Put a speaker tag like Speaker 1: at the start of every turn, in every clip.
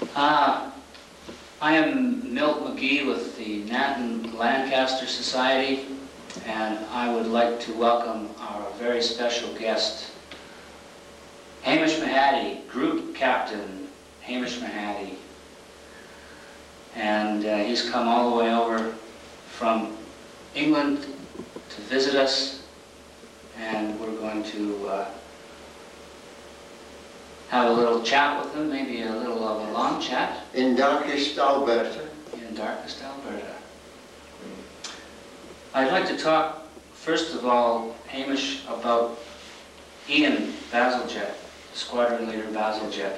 Speaker 1: I am Milt McGee with the Nanton Lancaster Society, and I would like to welcome our very special guest, Hamish Mahady, Group Captain Hamish Mahady. And he's come all the way over from England to visit us, and we're going to have a little chat with him, maybe a little of a long chat.
Speaker 2: In darkest Alberta.
Speaker 1: In darkest Alberta. I'd like to talk, first of all, Hamish, about Ian Bazalgette, Squadron Leader Bazalgette.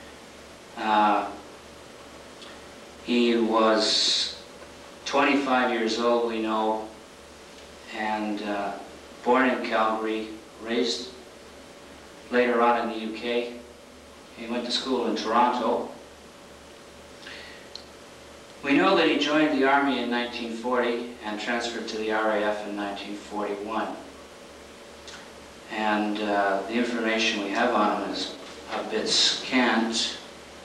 Speaker 1: He was 25 years old, we know, and born in Calgary, raised later on in the UK. He went to school in Toronto. We know that he joined the Army in 1940 and transferred to the RAF in 1941. And the information we have on him is a bit scant.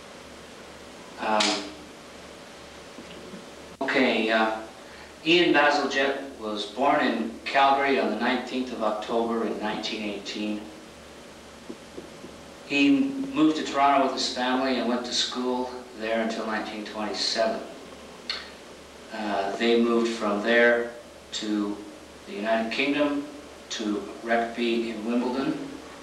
Speaker 1: Ian Bazalgette was born in Calgary on the 19th of October in 1918. He moved to Toronto with his family and went to school there until 1927. They moved from there to the United Kingdom, to Wreckby in Wimbledon.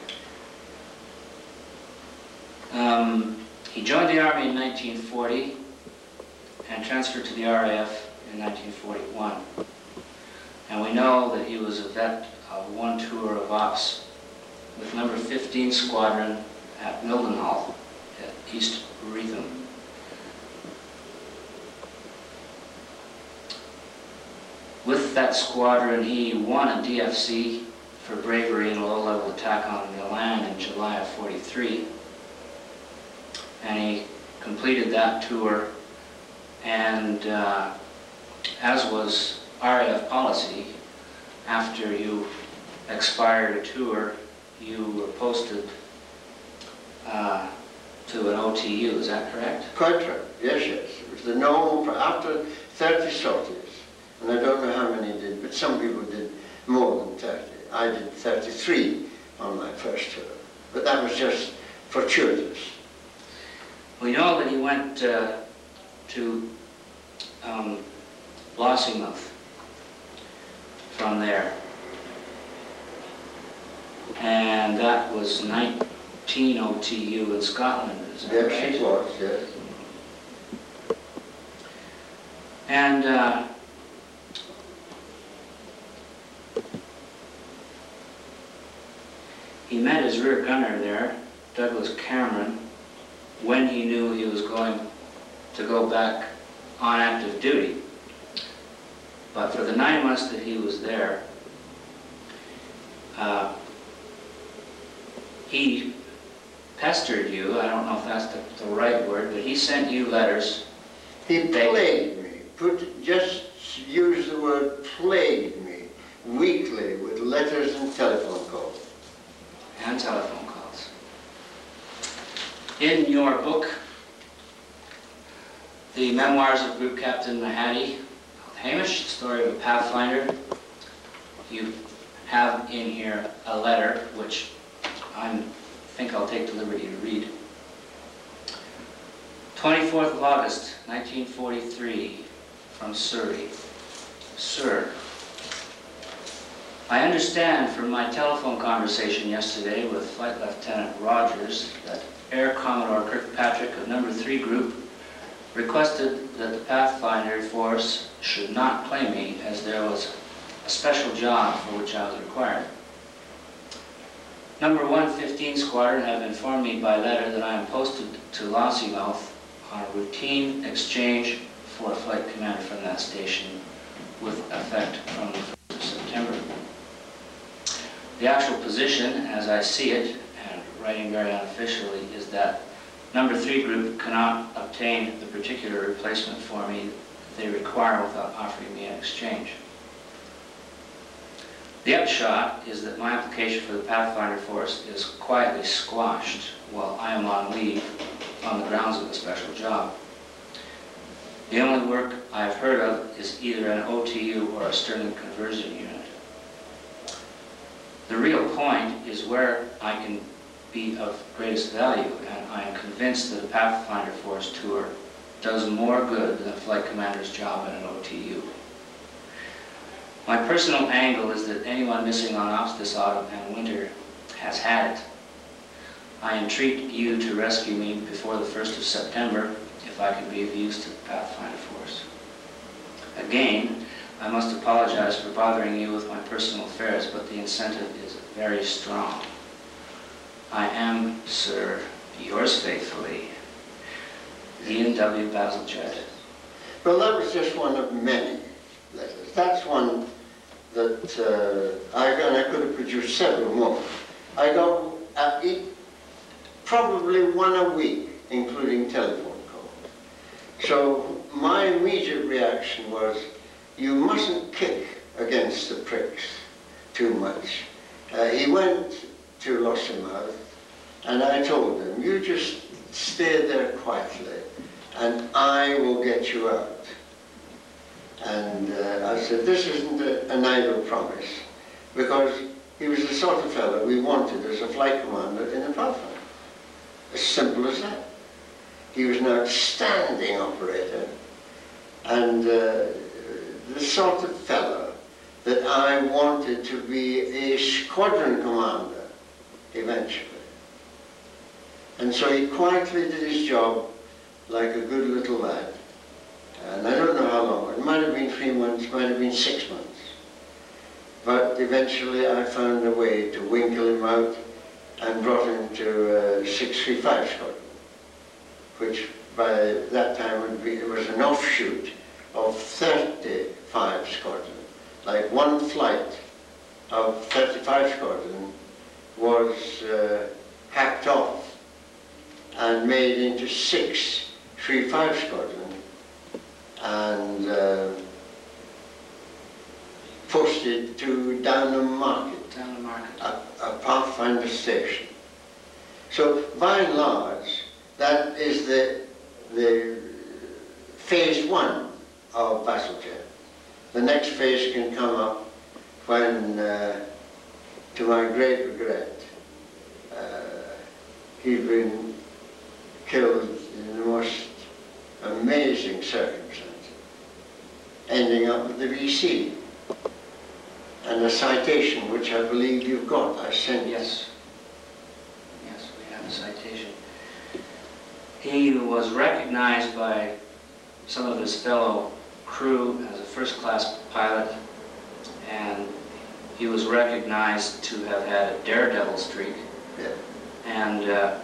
Speaker 1: He joined the Army in 1940 and transferred to the RAF in 1941. And we know that he was a vet of one tour of ops with number 15 Squadron at Mildenhall at East Wreatham. With that squadron, he won a DFC for bravery in a low-level attack on Milan in July of '43. And he completed that tour, and as was RAF policy, after you expired a tour, you were posted to an OTU, is that correct?
Speaker 2: Quite right, yes, yes. It was the normal for after 30 sorties. And I don't know how many did, but some people did more than 30. I did 33 on my first tour, but that was just fortuitous.
Speaker 1: We know that he went to Lossiemouth from there, and that was 19 OTU in Scotland, is that right?
Speaker 2: Yes, it was, yes.
Speaker 1: And he met his rear gunner there, Douglas Cameron, when he knew he was going to go back on active duty. But for the 9 months that he was there, he pestered you. I don't know if that's the right word, but he sent you letters.
Speaker 2: He plagued me. Just use the word plagued me weekly with letters and telephone calls.
Speaker 1: And telephone calls. In your book, The Memoirs of Group Captain Mahady, Hamish, the story of a Pathfinder, you have in here a letter which I think I'll take the liberty to read. 24th of August, 1943, from Surrey. Sir, I understand from my telephone conversation yesterday with Flight Lieutenant Rogers that Air Commodore Kirkpatrick of number 3 Group requested that the Pathfinder force should not claim me as there was a special job for which I was required. Number 115 Squadron have informed me by letter that I am posted to Lossiemouth on a routine exchange for a flight commander from that station with effect from the 1st of September. The actual position, as I see it, and writing very unofficially, is that number 3 Group cannot obtain the particular replacement for me they require without offering me an exchange. The upshot is that my application for the Pathfinder force is quietly squashed while I am on leave on the grounds of a special job. The only work I've heard of is either an OTU or a Stirling conversion unit. The real point is where I can be of greatest value, and I am convinced that a Pathfinder Force tour does more good than a flight commander's job at an OTU. My personal angle is that anyone missing on ops this autumn and winter has had it. I entreat you to rescue me before the 1st of September if I can be of use to the Pathfinder Force. Again, I must apologize for bothering you with my personal affairs, but the incentive is very strong. I am, sir, yours faithfully, Ian W. Bazalgette.
Speaker 2: Well, that was just one of many letters. That's one that I could have produced several more. I got probably one a week, including telephone calls. So my immediate reaction was, you mustn't kick against the pricks too much. He went to Lossiemouth, and I told him, you just stay there quietly, and I will get you out. And I said, this isn't an idle promise, because he was the sort of fellow we wanted as a flight commander in a Pathfinder. As simple as that. He was an outstanding operator, and the sort of fellow that I wanted to be a squadron commander eventually. And so he quietly did his job like a good little lad. And I don't know how long. It might have been 3 months, might have been 6 months. But eventually I found a way to winkle him out and brought him to 635 Squadron, which by that time it was an offshoot of 35 Squadron. Like one flight of 35 Squadron was hacked off and made into 635 Squadron and posted to Downham Market, a Pathfinder station. So by and large, that is the phase 1 of Bazalgette. The next phase can come up when, to my great regret, he'd been killed in the most amazing circumstances, ending up with the VC. And a citation, which I believe you've got, I sent you.
Speaker 1: Yes. Yes, we have a citation. He was recognized by some of his fellow crew as a first-class pilot, and he was recognized to have had a daredevil streak.
Speaker 2: Yeah.
Speaker 1: And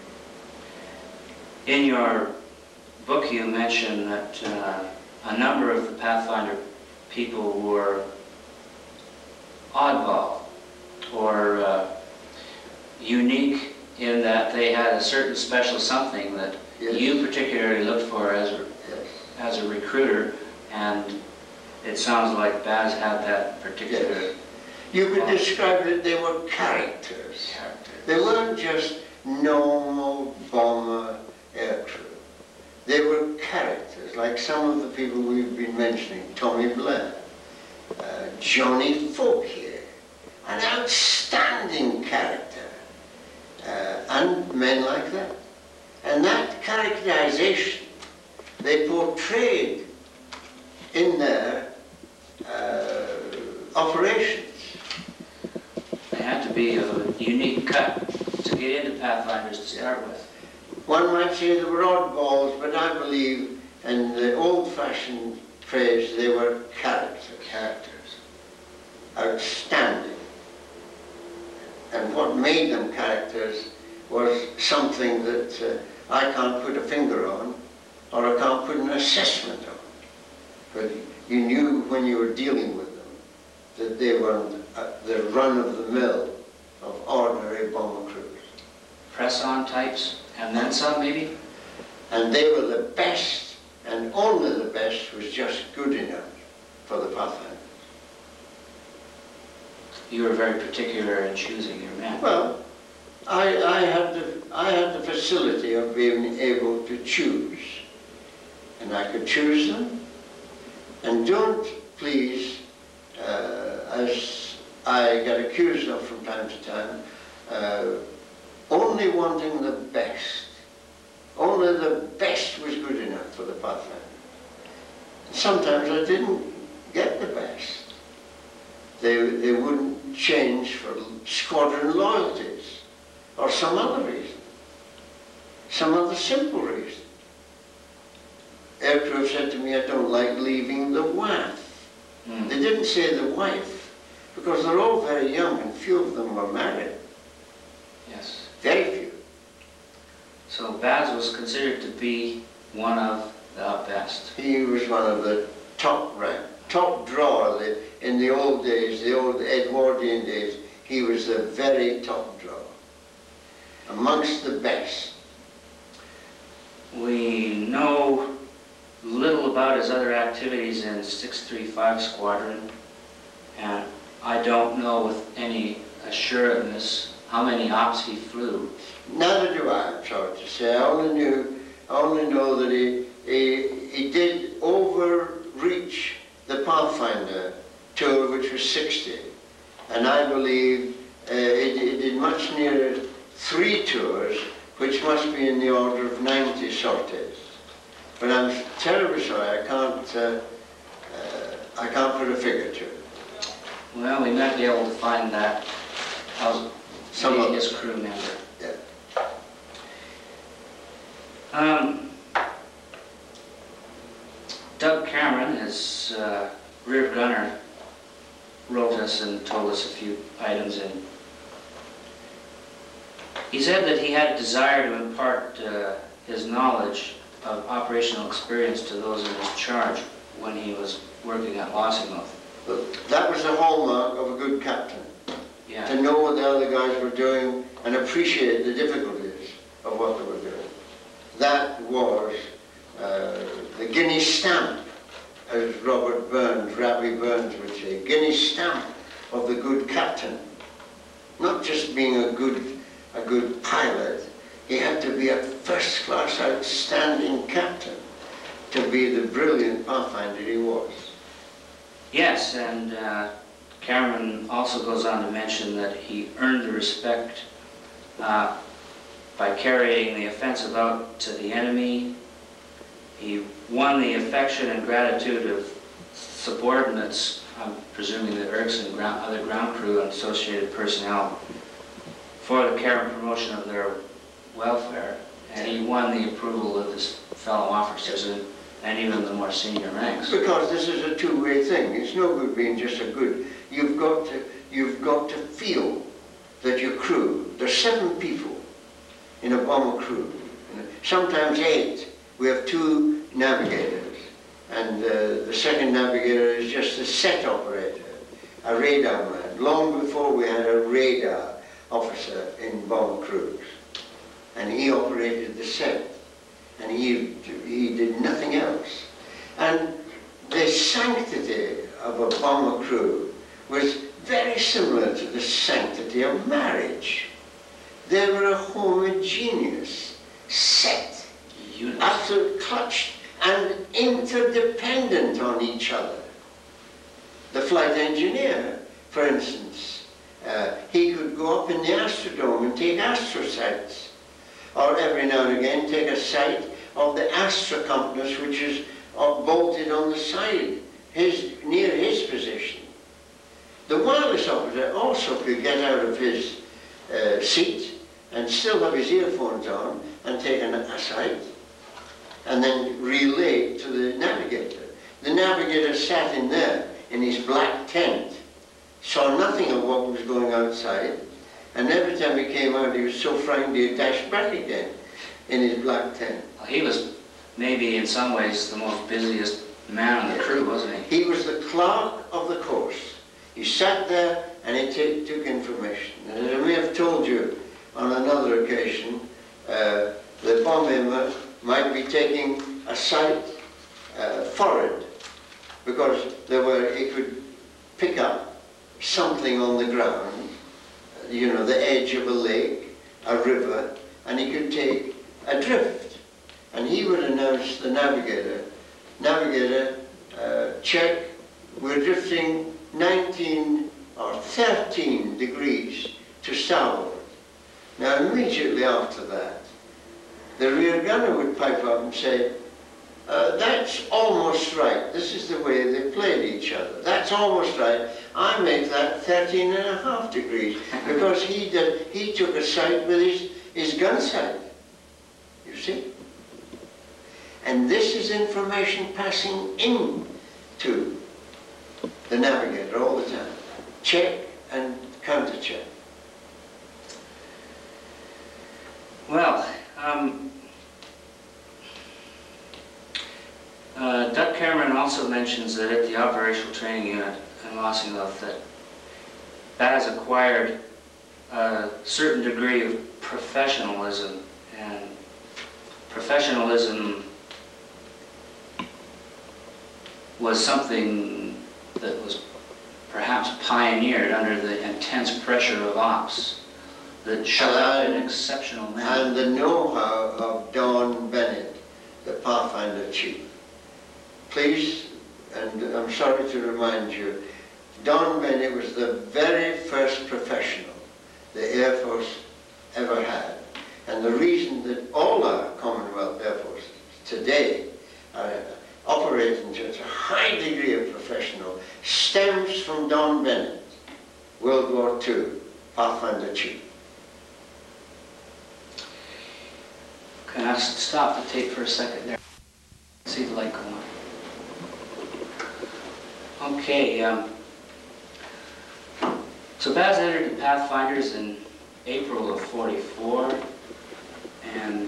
Speaker 1: in your book you mention that a number of the Pathfinder people were oddball or unique in that they had a certain special something that
Speaker 2: yes.
Speaker 1: you particularly looked for as a recruiter, and it sounds like Baz had that particular...
Speaker 2: Yes. You could describe it, they were characters. They weren't just normal bomber aircrew. They were characters, like some of the people we've been mentioning, Tommy Blair, Johnny Fauquier, an outstanding character, and men like that. And that characterization they portrayed in their operations.
Speaker 1: They had to be of a unique cut to get into Pathfinders to start with.
Speaker 2: One might say they were oddballs, but I believe, in the old-fashioned phrase, they were characters. Outstanding. And what made them characters was something that I can't put a finger on, or I can't put an assessment on. But you knew when you were dealing with them that they weren't the run-of-the-mill of ordinary bomber crews.
Speaker 1: Press-on types, and then some maybe?
Speaker 2: And they were the best, and only the best was just good enough for the Pathfinders.
Speaker 1: You were very particular in choosing your men.
Speaker 2: Well, I had the facility of being able to choose, and I could choose them. And don't please, as I get accused of from time to time, only wanting the best. Only the best was good enough for the Pathfinder. Sometimes I didn't get the best. They wouldn't change for squadron loyalties or some other reason, some other simple reason. Aircrew said to me, I don't like leaving the wife. They didn't say the wife, because they're all very young and few of them were married.
Speaker 1: Yes.
Speaker 2: Very few.
Speaker 1: So Baz was considered to be one of the best.
Speaker 2: He was one of the top rank, top drawer. In the old days, the old Edwardian days, he was the very top drawer, amongst the best.
Speaker 1: We know little about his other activities in 635 Squadron, and I don't know with any assuredness how many ops he flew.
Speaker 2: Neither do I, I'm sorry to say. I only know that he did overreach the Pathfinder tour, which was 60, and I believe he did much nearer 3 tours, which must be in the order of 90 sorties. But I'm terribly sorry, I can't put a figure to it.
Speaker 1: Well, we might be able to find that out
Speaker 2: Some
Speaker 1: his crew member.
Speaker 2: Yeah.
Speaker 1: Doug Cameron, his rear gunner, wrote us and told us a few items in. He said that he had a desire to impart his knowledge of operational experience to those in his charge when he was working at Lossiemouth.
Speaker 2: But that was the hallmark of a good captain.
Speaker 1: Yeah.
Speaker 2: To know what the other guys were doing and appreciate the difficulties of what they were doing. That was the Guinness stamp, as Robert Burns, Rabbi Burns would say, Guinness stamp of the good captain. Not just being a good pilot, he had to be a first-class, outstanding captain to be the brilliant Pathfinder he was.
Speaker 1: Yes, and Cameron also goes on to mention that he earned the respect by carrying the offensive out to the enemy. He won the affection and gratitude of subordinates, I'm presuming the Irks and other ground crew and associated personnel, for the care and promotion of their welfare, and he won the approval of his fellow officers and even the more senior ranks.
Speaker 2: Because this is a two-way thing. It's no good being just a good. You've got to feel that your crew. There's 7 people in a bomber crew. Sometimes 8. We have 2 navigators, and the second navigator is just a set operator, a radar man. Long before we had a radar officer in bomber crews, and he operated the set. And he did nothing else. And the sanctity of a bomber crew was very similar to the sanctity of marriage. They were a homogeneous, set, absolute clutched and interdependent on each other. The flight engineer, for instance, he could go up in the Astrodome and take astrosites, or every now and again take a sight of the Astra compass, which is bolted on the side, near his position. The wireless operator also could get out of his seat and still have his earphones on and take a sight, and then relay to the navigator. The navigator sat in there in his black tent, saw nothing of what was going outside, and every time he came out, he was so frightened he'd dash back again in his black tent.
Speaker 1: Well, he was maybe in some ways the most busiest man on the crew, wasn't he?
Speaker 2: He was the clerk of the course. He sat there and he took information. And as I may have told you on another occasion, the bomber might be taking a sight forward, because he could pick up something on the ground, you know, the edge of a lake, a river, and he could take a drift. And he would announce the navigator, check, we're drifting 19 or 13 degrees to starboard. Now immediately after that, the rear gunner would pipe up and say, that's almost right. This is the way they played each other. That's almost right. I make that 13.5 degrees because he took a sight with his gun sight. You see? And this is information passing in to the navigator all the time. Check and counter-check.
Speaker 1: Well, Doug Cameron also mentions that at the operational training unit in Lossiemouth that has acquired a certain degree of professionalism, and professionalism was something that was perhaps pioneered under the intense pressure of ops that showed up in exceptional manner.
Speaker 2: And the know-how of Don Bennett, the Pathfinder chief. Please, and I'm sorry to remind you, Don Bennett was the very first professional the Air Force ever had. And the reason that all our Commonwealth Air Forces today are operating to a high degree of professional stems from Don Bennett, World War II, Pathfinder chief.
Speaker 1: Can I stop the tape for a second there? See the light go on. Okay, so Baz entered the Pathfinders in April of '44, and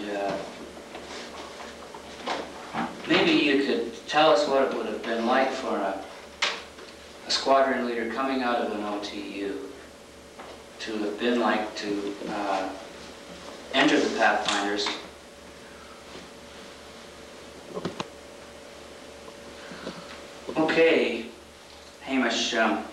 Speaker 1: maybe you could tell us what it would have been like for a squadron leader coming out of an OTU to have been like to enter the Pathfinders. Okay, Hamish,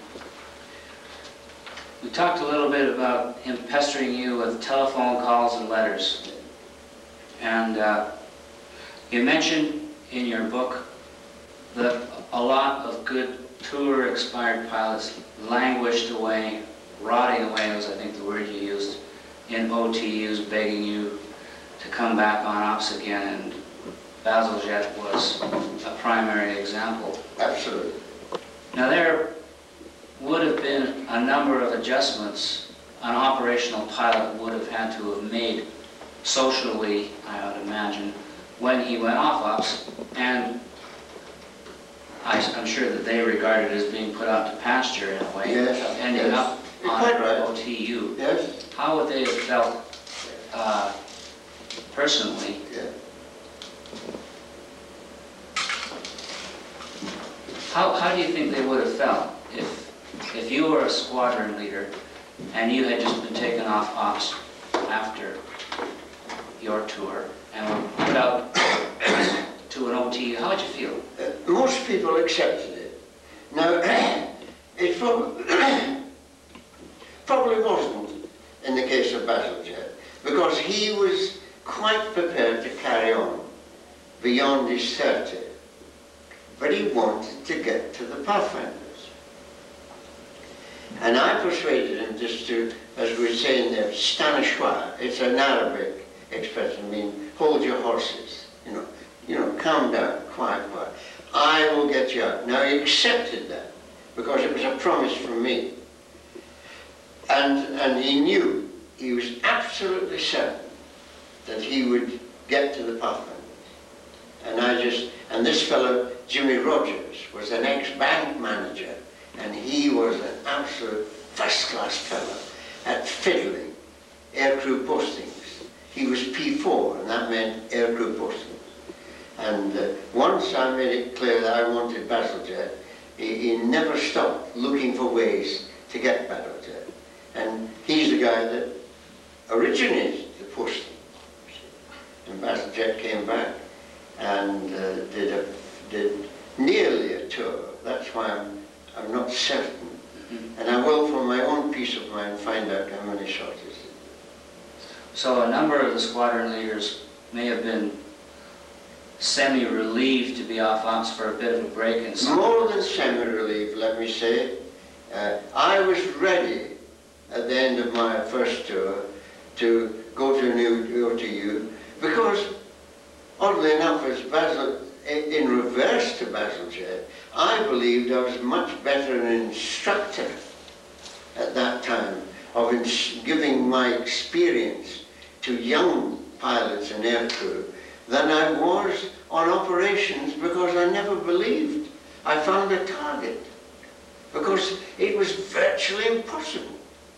Speaker 1: we talked a little bit about him pestering you with telephone calls and letters. And you mentioned in your book that a lot of good tour expired pilots languished away, rotting away was I think the word you used, in OTUs begging you to come back on ops again, and Bazalgette was a primary example.
Speaker 2: Absolutely.
Speaker 1: Now there would have been a number of adjustments an operational pilot would have had to have made socially, I would imagine, when he went off ops, and I'm sure that they regarded it as being put out to pasture in a way,
Speaker 2: yes,
Speaker 1: ending
Speaker 2: yes.
Speaker 1: up on
Speaker 2: Right.
Speaker 1: OTU.
Speaker 2: Yes.
Speaker 1: How would they have felt personally?
Speaker 2: Yeah.
Speaker 1: How do you think they would have felt if you were a squadron leader and you had just been taken off ops after your tour and were put out to an OT? How would you feel?
Speaker 2: Most people accepted it. Now, it probably wasn't in the case of Bazalgette, because he was quite prepared to carry on beyond his 30. But he wanted to get to the Pathfinders. And I persuaded him just to, as we say in there, stanishwa. It's an Arabic expression, meaning hold your horses, you know, calm down, quiet. I will get you out. Now he accepted that, because it was a promise from me. And he knew, he was absolutely certain that he would get to the Pathfinders. And this fellow, Jimmy Rogers, was an ex-bank manager, and he was an absolute first-class fellow at fiddling aircrew postings. He was P4, and that meant aircrew postings. And once I made it clear that I wanted Bazalgette, he never stopped looking for ways to get Bazalgette. And he's the guy that originated the posting. And Bazalgette came back and did nearly a tour. That's why I'm not certain. And I will, for my own peace of mind, find out how many shorties.
Speaker 1: So a number of the squadron leaders may have been semi-relieved to be off ops for a bit of a break and some.
Speaker 2: More than semi-relieved, let me say. I was ready at the end of my first tour to go to New OTU because, oddly enough, as Basil, in reverse to Bazalgette, I believed I was much better an instructor at that time of giving my experience to young pilots and aircrew than I was on operations, because I never believed I found a target, because it was virtually impossible.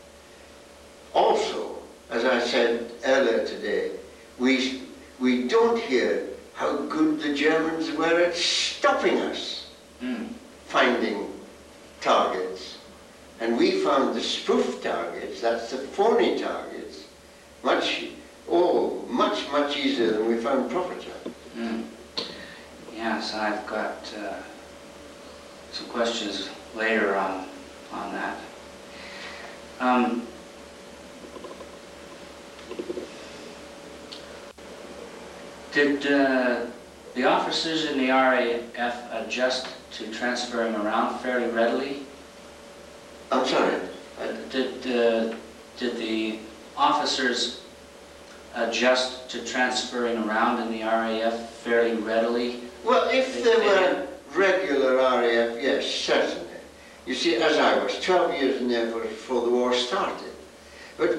Speaker 2: Also, as I said earlier today, we don't hear how good the Germans were at stopping us finding targets. And we found the spoof targets, that's the phony targets, much easier than we found proper targets.
Speaker 1: Yes, I've got some questions later on that. Did the officers in the RAF adjust to transferring around fairly readily?
Speaker 2: I'm sorry?
Speaker 1: Did the officers adjust to transferring around in the RAF fairly readily?
Speaker 2: Well, if they were regular RAF, yes, certainly. You see, as I was 12 years in the Air Force before the war started. But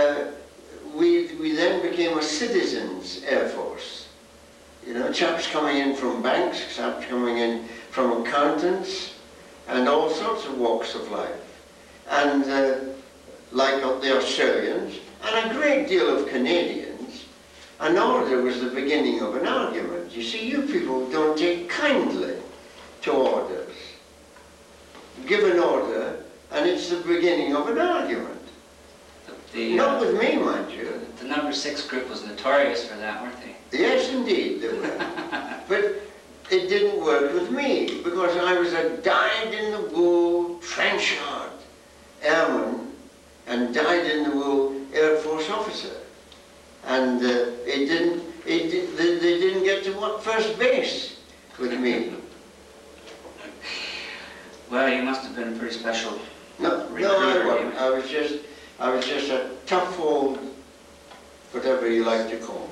Speaker 2: we then became a citizens' Air Force. You know, chaps coming in from banks, chaps coming in from accountants, and all sorts of walks of life. And like the Australians, and a great deal of Canadians, an order was the beginning of an argument. You see, you people don't take kindly to orders. Give an order, and it's the beginning of an argument. Not with me, mind you.
Speaker 1: The number 6 group was notorious for that, weren't they?
Speaker 2: Yes, indeed, they were. But it didn't work with me, because I was a dyed-in-the-wool, trench-hard airman and dyed-in-the-wool Air Force officer. And they didn't get to first base with me.
Speaker 1: Well, you must have been a pretty special
Speaker 2: No,
Speaker 1: recruiter.
Speaker 2: I wasn't. I was just a tough old, whatever you like to call me.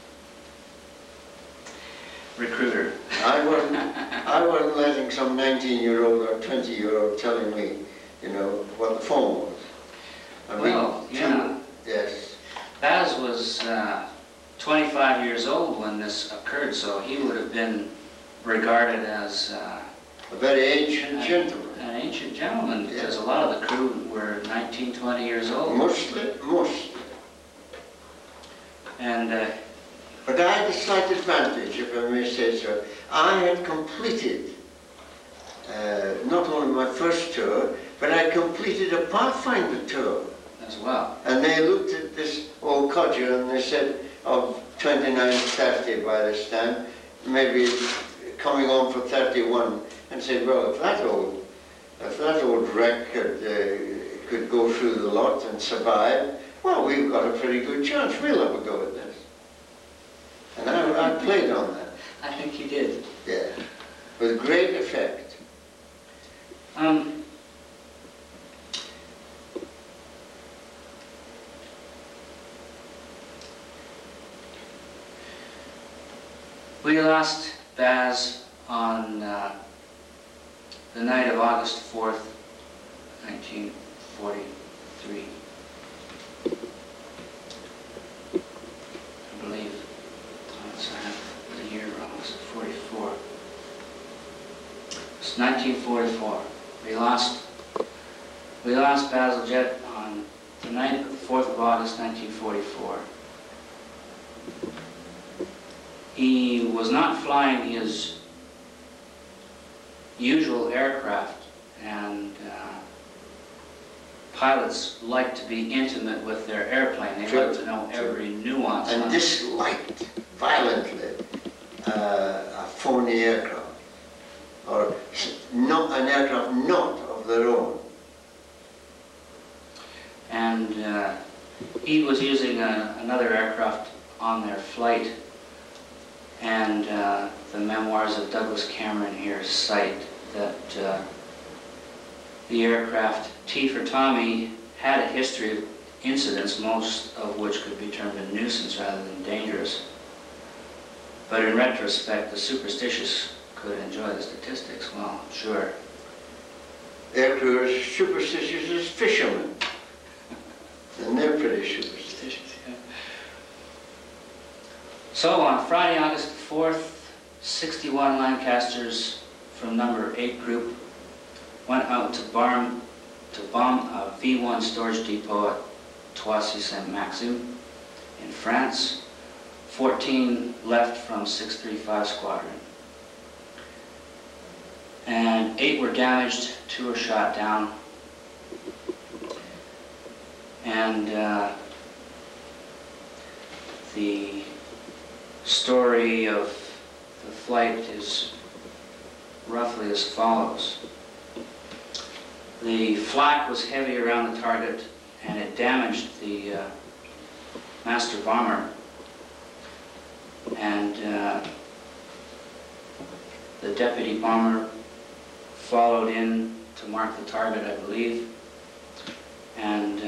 Speaker 1: Recruiter.
Speaker 2: I wasn't letting some 19-year-old or 20-year-old telling me, you know, what the phone was. I mean,
Speaker 1: Well, yeah.
Speaker 2: Yes.
Speaker 1: Baz was 25 years old when this occurred, so he would have been regarded as
Speaker 2: A very ancient gentleman.
Speaker 1: an ancient gentleman, because a lot of the crew were 19, 20 years old.
Speaker 2: Mostly.
Speaker 1: And
Speaker 2: But I had a slight advantage, if I may say so. I had completed not only my first tour, but I completed a Pathfinder tour.
Speaker 1: as well.
Speaker 2: And they looked at this old codger and they said, of 29, 30 by this time, maybe coming on for 31, and said, well, if that old wreck could go through the lot and survive, well, we've got a pretty good chance. We'll have a go at this. And I played on that.
Speaker 1: I think you did.
Speaker 2: Yeah, with great effect.
Speaker 1: We lost Baz on the night of August 4th, 1943. I believe. I have the year wrong. It's 44. It's 1944. We lost Bazalgette on the night of the 4th of August, 1944. He was not flying his usual aircraft, and pilots like to be intimate with their airplane. They like to know every nuance.
Speaker 2: And disliked violently a phony aircraft, or not an aircraft not of their own.
Speaker 1: And he was using another aircraft on their flight, and the memoirs of Douglas Cameron here cite that the aircraft, T for Tommy, had a history of incidents, most of which could be termed a nuisance rather than dangerous. But in retrospect, the superstitious could enjoy the statistics. Well, sure.
Speaker 2: Aircrew are superstitious as fishermen. And they're pretty superstitious.
Speaker 1: Yeah. So on Friday, August 4th, 61 Lancasters from number 8 group went out to bomb a V-1 storage depot at Toisy-Saint-Maxime in France. 14 left from 635 Squadron. And 8 were damaged, 2 were shot down. And the story of the flight is roughly as follows. The flak was heavy around the target, and it damaged the master bomber. And the deputy bomber followed in to mark the target, I believe. And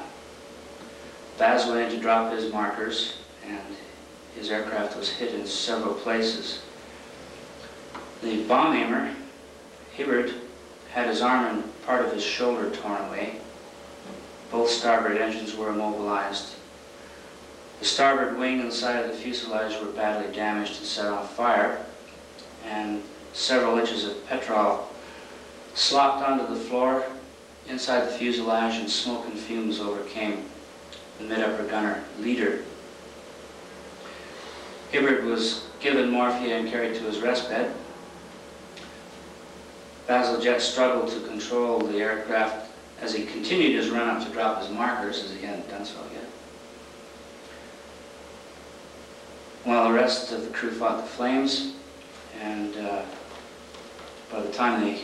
Speaker 1: Baz went in to drop his markers, and his aircraft was hit in several places. The bomb aimer, Hibbert, had his arm and part of his shoulder torn away. Both starboard engines were immobilized. The starboard wing and the side of the fuselage were badly damaged and set on fire, and several inches of petrol slopped onto the floor inside the fuselage, and smoke and fumes overcame the mid-upper gunner, Leader. Hibbert was given morphia and carried to his rest bed. Bazalgette struggled to control the aircraft as he continued his run up to drop his markers, as he hadn't done so yet. While the rest of the crew fought the flames, and by the time they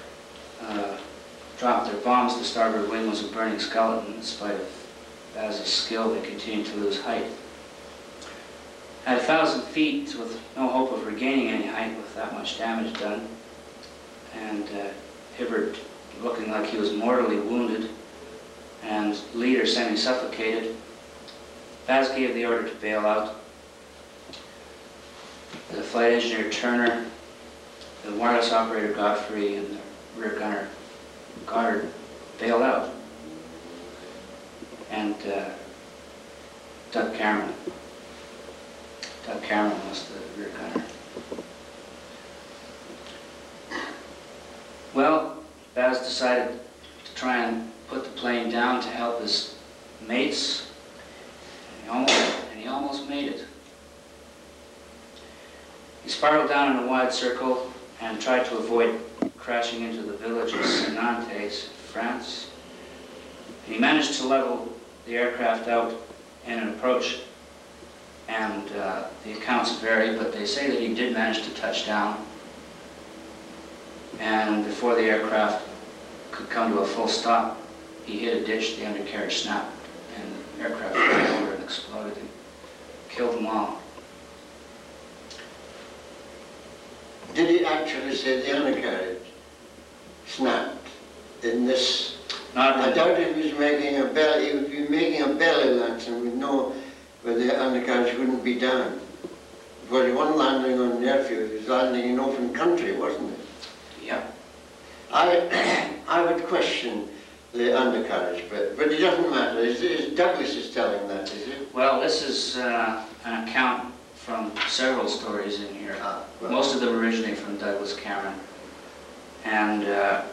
Speaker 1: dropped their bombs, the starboard wing was a burning skeleton. In spite of Baz's skill, they continued to lose height. At 1,000 feet, with no hope of regaining any height with that much damage done, and Hibbert looking like he was mortally wounded, and Leader semi-suffocated, Baz gave the order to bail out. The flight engineer Turner, the wireless operator Godfrey, and the rear gunner Goddard bailed out. And Doug Cameron was the rear gunner. Well, Baz decided to try and put the plane down to help his mates, and he almost made it. He spiraled down in a wide circle and tried to avoid crashing into the village of Saint-Nantes, France. And he managed to level the aircraft out in an approach, and the accounts vary, but they say that he did manage to touch down. And before the aircraft could come to a full stop, he hit a ditch, the undercarriage snapped, and the aircraft fell over and exploded and killed them all.
Speaker 2: Did he actually say the undercarriage snapped in this? I doubt he was making a belly. He would be making a belly launch and would know where the undercarriage wouldn't be down. Because he wasn't landing on the airfield, he was landing in open country, wasn't it?
Speaker 1: Yep.
Speaker 2: I would question the undercarriage, but it doesn't matter. Douglas is telling that, is it?
Speaker 1: Well, this is an account from several stories in here.
Speaker 2: Well.
Speaker 1: Most of them originate from Douglas Cameron. And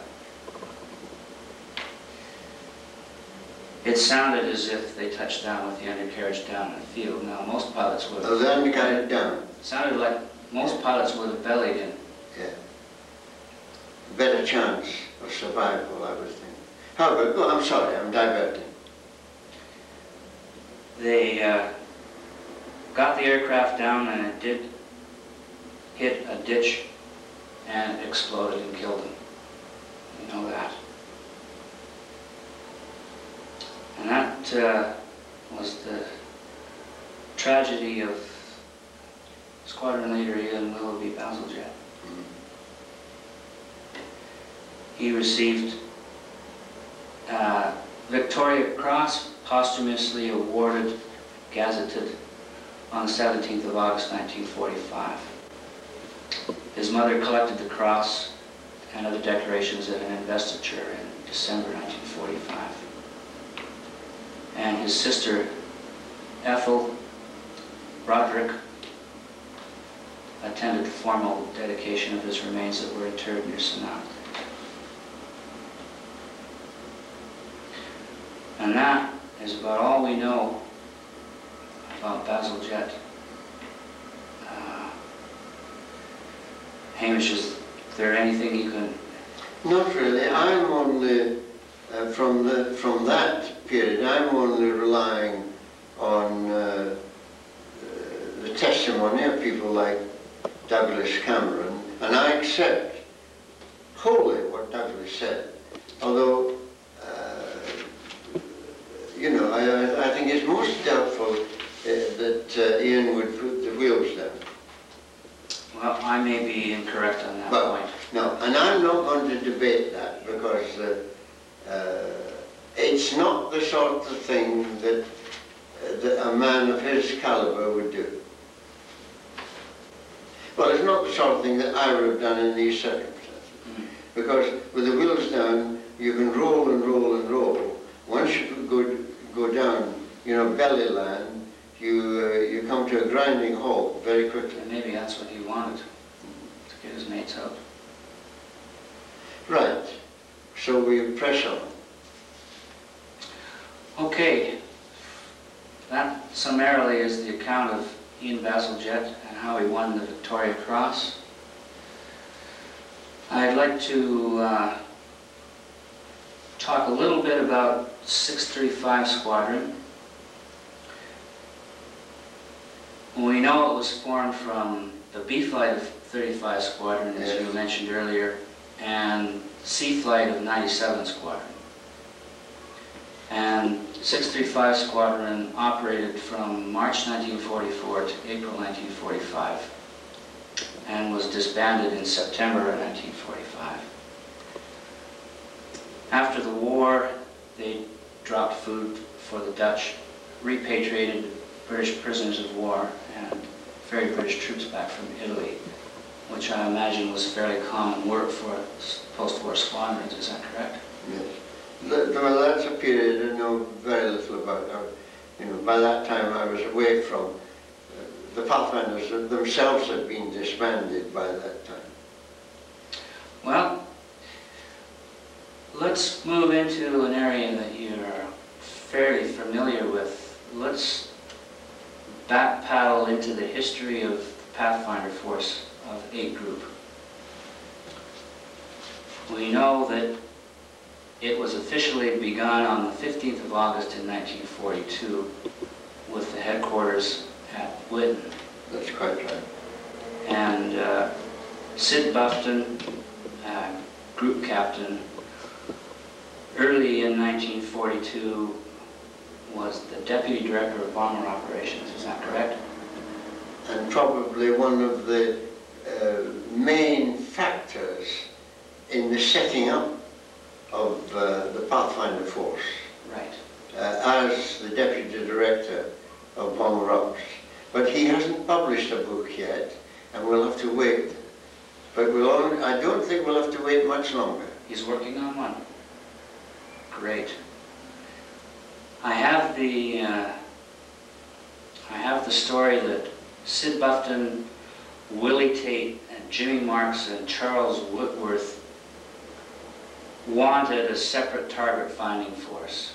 Speaker 1: it sounded as if they touched down with the undercarriage down in the field. Now, most pilots would have...
Speaker 2: Oh, the undercarriage down?
Speaker 1: Sounded like most pilots would have bellied in.
Speaker 2: Yeah. Better chance of survival, I would think. However, oh, I'm sorry, I'm diverting.
Speaker 1: They got the aircraft down, and it did hit a ditch and exploded and killed them. You know that. And that was the tragedy of Squadron Leader Ian Willoughby Bazalgette. He received Victoria Cross, posthumously awarded, gazetted on the 17th of August 1945. His mother collected the cross and other decorations at an investiture in December 1945. And his sister, Ethel Roderick, attended the formal dedication of his remains that were interred near Sanaa. And that is about all we know about Bazalgette. Hamish, is there anything you can...
Speaker 2: Not really. I'm only, from that period, I'm only relying on the testimony of people like Douglas Cameron, and I accept wholly what Douglas said, although you know, I think it's most doubtful that Ian would put the wheels down.
Speaker 1: Well, I may be incorrect on that point.
Speaker 2: No, and I'm not going to debate that, because it's not the sort of thing that a man of his caliber would do. Well, it's not the sort of thing that I would have done in these circumstances. Because with the wheels down, you can roll and roll and roll. Once you go down, you know, belly land, you come to a grinding halt very quickly.
Speaker 1: And maybe that's what he wanted, to get his mates out.
Speaker 2: Right. So we press on.
Speaker 1: Okay. That summarily is the account of Ian Bazalgette and how he won the Victoria Cross. I'd like to talk a little bit about 635 Squadron. We know it was formed from the B Flight of 35 Squadron, as you mentioned earlier, and C Flight of 97 Squadron. And 635 Squadron operated from March 1944 to April 1945 and was disbanded in September of 1945. After the war, they dropped food for the Dutch, repatriated British prisoners of war, and ferried British troops back from Italy, which I imagine was fairly common work for post-war squadrons. Is that correct?
Speaker 2: Yes. Well, that's a period I know very little about. You know, by that time I was away from the Pathfinders themselves had been disbanded by that time.
Speaker 1: Well, let's move into an area that you're fairly familiar with. Let's back paddle into the history of the Pathfinder Force of 8 Group. We know that it was officially begun on the 15th of August in 1942 with the headquarters at Whitton.
Speaker 2: That's quite right.
Speaker 1: And Sid Buffton, group captain, early in 1942 was the deputy director of bomber operations. Is that correct?
Speaker 2: And probably one of the main factors in the setting up of the Pathfinder Force.
Speaker 1: Right.
Speaker 2: As the deputy director of bomber ops. But he hasn't published a book yet, and we'll have to wait. But I don't think we'll have to wait much longer.
Speaker 1: He's working on one. Great. I have the story that Sid Buffton, Willie Tate, and Jimmy Marks and Charles Whitworth wanted a separate target finding force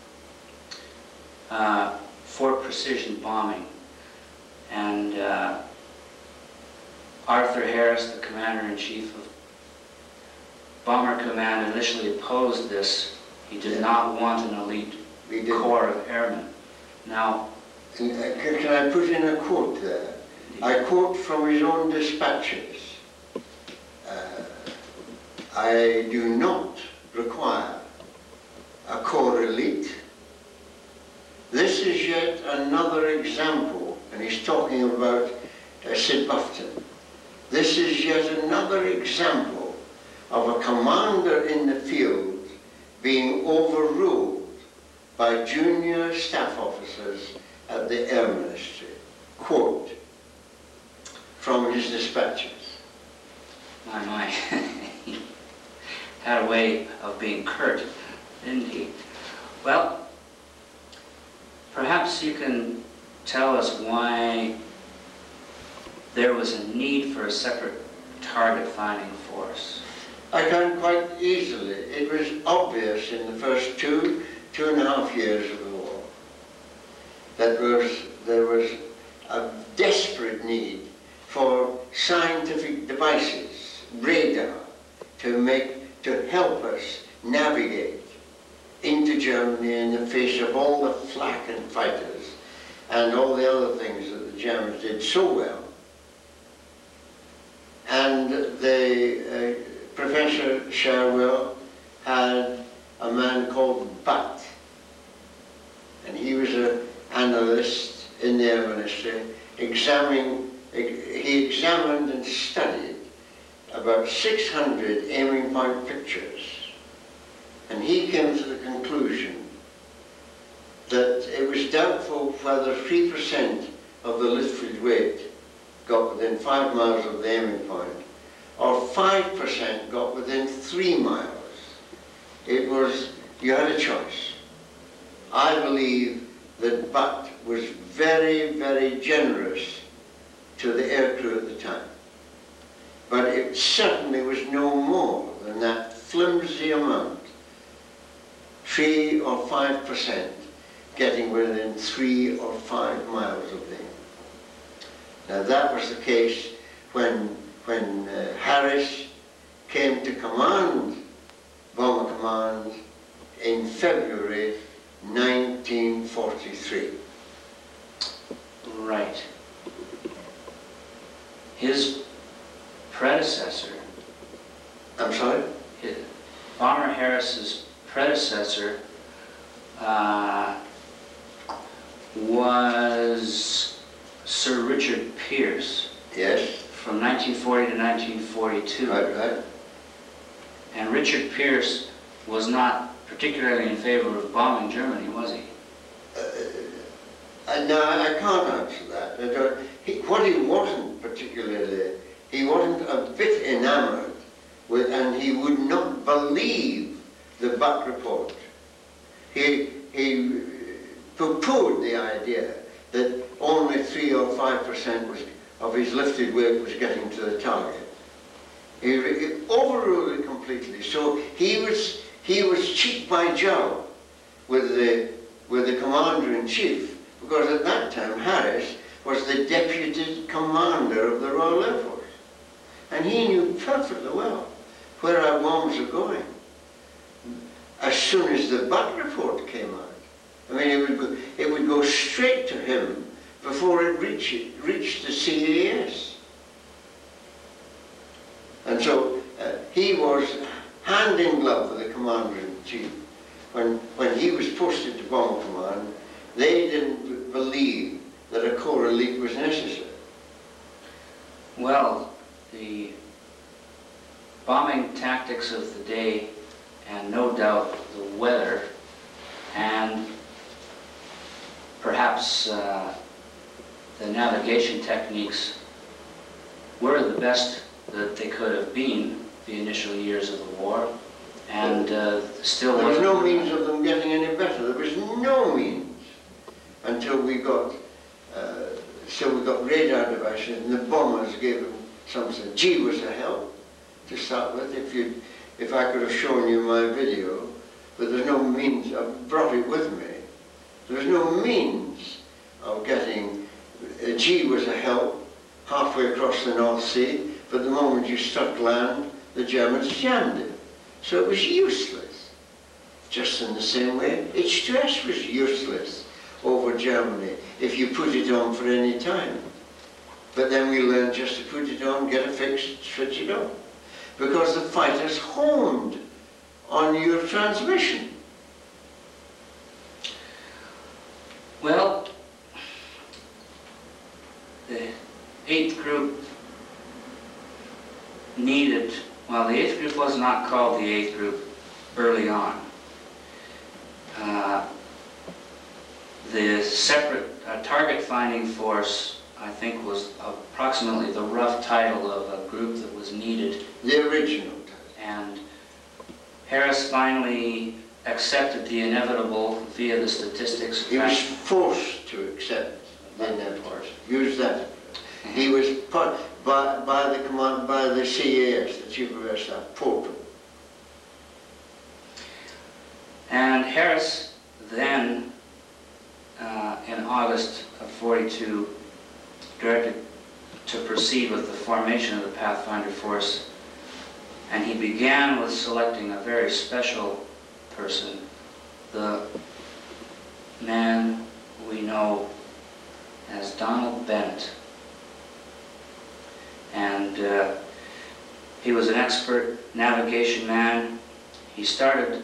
Speaker 1: for precision bombing. And Arthur Harris, the commander-in-chief of Bomber Command, initially opposed this. He did not want an elite corps of airmen. Now,
Speaker 2: can I put in a quote there? I quote from his own dispatches. I do not require a corps elite. This is yet another example, and he's talking about Sydbufton. This is yet another example of a commander in the field being overruled by junior staff officers at the Air Ministry. Quote from his dispatches.
Speaker 1: My. He had a way of being curt, didn't he? Well, perhaps you can tell us why there was a need for a separate target finding force.
Speaker 2: I can quite easily. It was obvious in the first two and a half years of the war that there was a desperate need for scientific devices, radar, to help us navigate into Germany in the face of all the flak and fighters and all the other things that the Germans did so well. And Professor Sherwell had a man called Butt, and he was an analyst in the Air Ministry. He examined and studied about 600 aiming point pictures, and he came to the conclusion that it was doubtful whether 3% of the lifted weight got within 5 miles of the aiming point, or 5% got within 3 miles. It was, you had a choice. I believe that Butt was very, very generous to the aircrew at the time. But it certainly was no more than that flimsy amount, 3 or 5% getting within 3 or 5 miles of them. Now that was the case when Harris came to command Bomber Command in February 1943.
Speaker 1: Right. His predecessor...
Speaker 2: I'm sorry?
Speaker 1: Bomber Harris's predecessor was Sir Richard Pearce.
Speaker 2: Yes.
Speaker 1: From 1940 to 1942.
Speaker 2: Right.
Speaker 1: And Richard Pearce was not particularly in favor of bombing Germany, was he?
Speaker 2: No, I can't answer that. What he wasn't particularly, he wasn't a bit enamored with, and he would not believe the Butt report. He poo-pooed the idea that only 3 or 5% of his lifted weight was getting to the target. He overruled it completely. So he was cheek by jowl with the commander-in-chief, because at that time Harris was the deputy commander of the Royal Air Force, and he knew perfectly well where our bombs were going. As soon as the Butt report came out, I mean, it would go straight to him before it reached the CAS. And so he was hand in glove with the commander-in-chief. When he was posted to Bomber Command, they didn't believe that a corps elite was necessary.
Speaker 1: Well, the bombing tactics of the day, and no doubt the weather, and perhaps the navigation techniques were the best that they could have been the initial years of the war, and still
Speaker 2: there was no means of them getting any better. There was no means until we got radar devices, and the bombers gave them something. Gee was a help to start with. If I could have shown you my video, but there's no means. I brought it with me. There was no means of getting. G was a help halfway across the North Sea, but the moment you struck land, the Germans jammed it. So it was useless. Just in the same way, H2S was useless over Germany if you put it on for any time. But then we learned just to put it on, get it fixed, switch it on. Because the fighters honed on your transmission.
Speaker 1: was not called the 8th Group early on. The separate target finding force, I think, was approximately the rough title of a group that was needed.
Speaker 2: The original.
Speaker 1: And Harris finally accepted the inevitable via the statistics.
Speaker 2: He was forced to accept the inevitable. Use that. He was put by the command, by the CAS, the Chief of Air Staff, portal.
Speaker 1: And Harris then, in August of '42, directed to proceed with the formation of the Pathfinder Force, and he began with selecting a very special person, the man we know as Donald Bennett. And he was an expert navigation man. He started,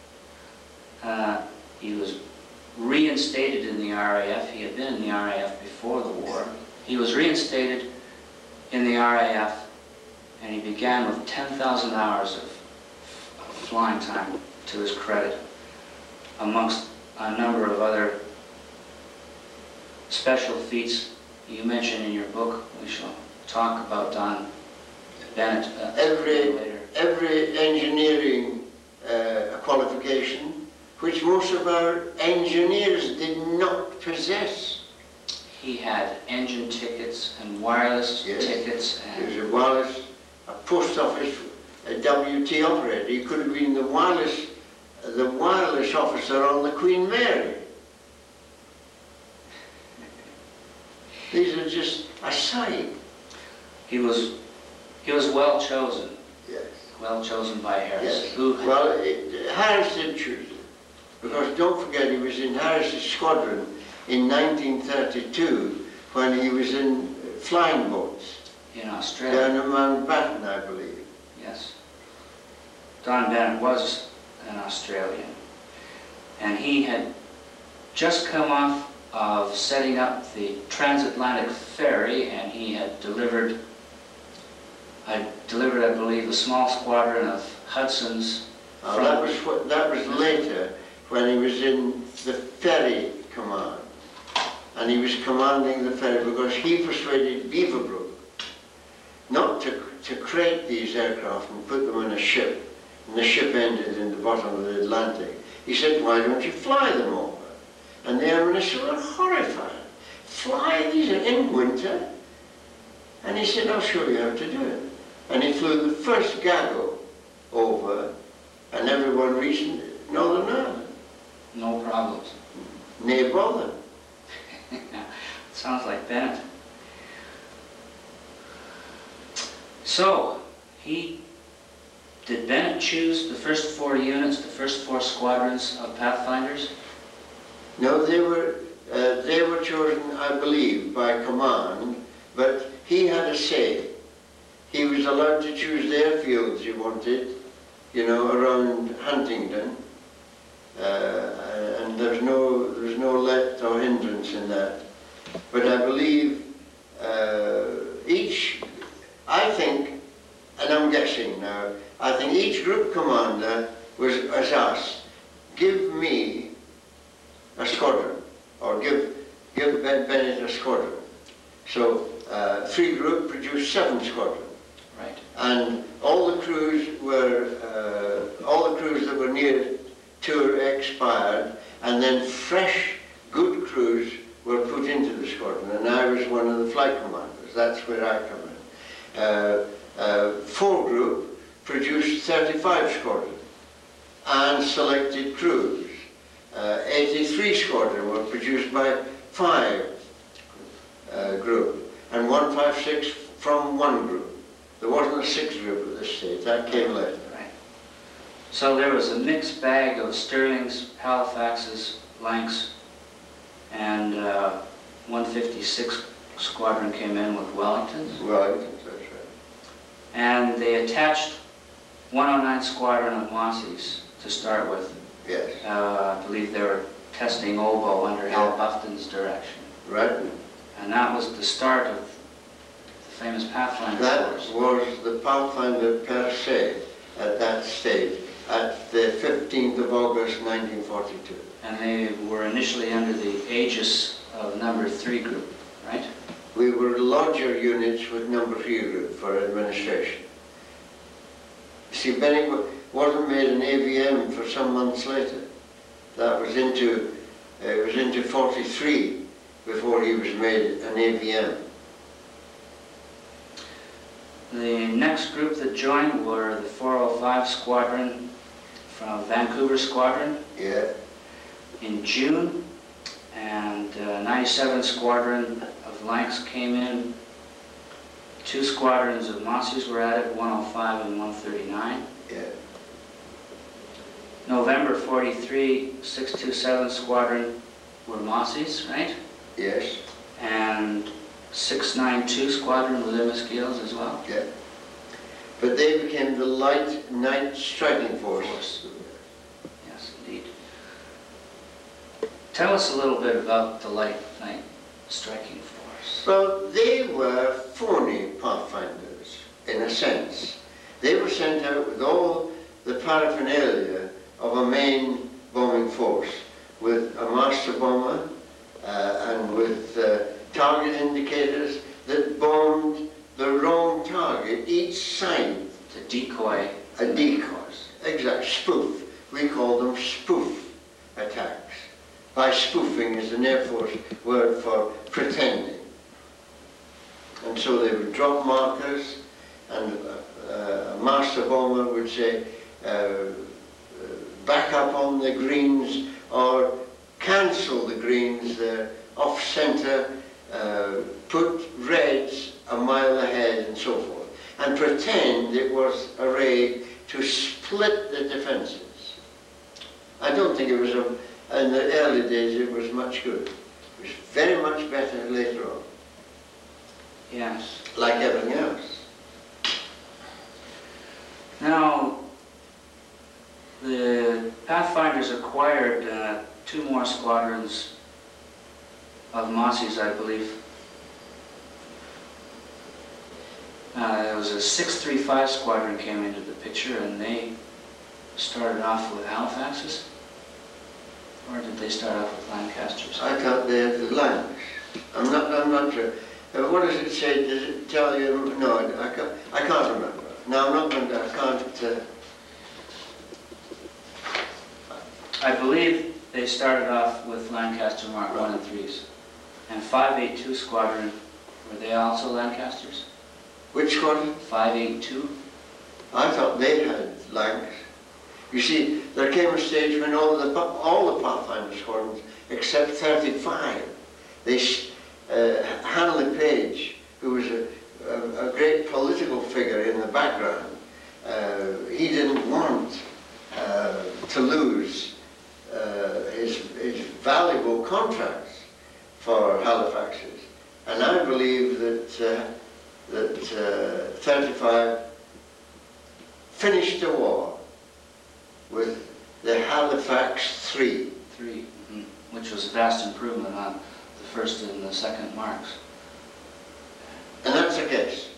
Speaker 1: he was reinstated in the RAF. He had been in the RAF before the war. He was reinstated in the RAF, and he began with 10,000 hours of flying time to his credit, amongst a number of other special feats you mention in your book. We shall talk about Don Bennett later.
Speaker 2: Every engineering qualification which most of our engineers did not possess.
Speaker 1: He had engine tickets and wireless tickets. And
Speaker 2: he was a wireless, a post office, a WT operator. He could have been the wireless officer on the Queen Mary. These are just aside.
Speaker 1: He was well chosen.
Speaker 2: Yes.
Speaker 1: Well chosen by Harris.
Speaker 2: Yes. Well, Harris did choose him. Because don't forget, he was in Harris's squadron in 1932 when he was in flying boats.
Speaker 1: In Australia.
Speaker 2: Down at Mountbatten, I believe.
Speaker 1: Yes. Don Bennett was an Australian. And he had just come off of setting up the transatlantic ferry, and he had delivered, I believe, a small squadron of Hudsons.
Speaker 2: That was later, when he was in the ferry command. And he was commanding the ferry because he persuaded Beaverbrook not to create these aircraft and put them in a ship. And the ship ended in the bottom of the Atlantic. He said, why don't you fly them over? And the air minister were horrified. Fly these in winter? And he said, I'll show you how to do it. And he flew the first Gago over, and everyone reached Northern Ireland.
Speaker 1: No problems.
Speaker 2: No bother.
Speaker 1: Sounds like Bennett. So, did Bennett choose the first 4 units, the first 4 squadrons of Pathfinders?
Speaker 2: No, they were chosen, I believe, by command, but he had a say. He was allowed to choose the airfields he wanted, you know, around Huntingdon, and there's no let or hindrance in that. But I believe I think, and I'm guessing now, I think each group commander was asked, give me a squadron, or give Bennett a squadron. So Free Group produced 7 squadrons.
Speaker 1: Right.
Speaker 2: And all the crews that were near tour expired, and then fresh, good crews were put into the squadron, and I was one of the flight commanders. That's where I come in. 4 Group produced 35 squadrons and selected crews. 83 squadron were produced by 5 Group, and 156 from 1 group. There wasn't a 6th group at this stage. That came later.
Speaker 1: Right. So there was a mixed bag of Stirlings, Halifaxes, Lancs, and 156 squadron came in with Wellingtons.
Speaker 2: Wellingtons, that's right.
Speaker 1: And they attached 109 squadron of Mosseys to start with.
Speaker 2: Yes.
Speaker 1: I believe they were testing Obo under Hal Bufton's direction.
Speaker 2: Right.
Speaker 1: And that was the start of the famous Pathfinder
Speaker 2: That
Speaker 1: Force.
Speaker 2: was the Pathfinder per se. stage at the 15th of August 1942.
Speaker 1: And they were initially under the aegis of number 3 group, right?
Speaker 2: We were larger units with number 3 group for administration. See, Bennett wasn't made an AVM for some months later. That was into 43 before he was made an AVM.
Speaker 1: The next group that joined were the 405 Squadron from Vancouver Squadron
Speaker 2: Yeah.
Speaker 1: in June, and 97 Squadron of Lanks came in. 2 squadrons of Mosses were added, 105 and 139.
Speaker 2: Yeah.
Speaker 1: November 43, 627 Squadron were Mosses, right?
Speaker 2: Yes.
Speaker 1: And 692 Squadron with Mosquitoes as well.
Speaker 2: Yeah. But they became the light night striking force.
Speaker 1: Yes, indeed. Tell us a little bit about the light night striking force.
Speaker 2: Well, they were phony pathfinders, in a sense. They were sent out with all the paraphernalia of a main bombing force, with a master bomber and with target indicators that bombed the wrong target each side.
Speaker 1: The decoy.
Speaker 2: A decoy. Exact. Spoof. We call them spoof attacks. By spoofing is an Air Force word for pretending. And so they would drop markers, and a master bomber would say, back up on the greens, or cancel the greens, off-center, put reds a mile ahead, and so forth, and pretend it was a raid to split the defences. I don't think it was, in the early days, it was much good. It was very much better later on.
Speaker 1: Yes.
Speaker 2: Like everything else.
Speaker 1: Now, the Pathfinders acquired 2 more squadrons of Mosses, I believe. There was a 635 Squadron came into the picture, and they started off with Halifaxes? Or did they start off with Lancasters?
Speaker 2: I thought they had the Lancs. I'm not sure. What does it say? Does it tell you? No, I can't remember. No, I'm not going to, I can't.
Speaker 1: I believe they started off with Lancaster Mark 1 and 3s. And 582 Squadron, were they also Lancasters?
Speaker 2: Which squadron?
Speaker 1: 582?
Speaker 2: I thought they had Lancs. You see, there came a stage when all the Pathfinder squadrons, except 35, Hanley Page, who was a great political figure in the background, he didn't want to lose his valuable contracts for Halifaxes. And I believe that 35 finished the war with the Halifax 3.
Speaker 1: Which was a vast improvement on the first and the second marks.
Speaker 2: And that's a guess.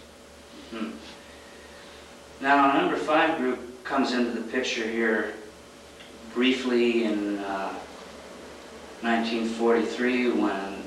Speaker 1: Now, number 5 group comes into the picture here briefly in 1943 when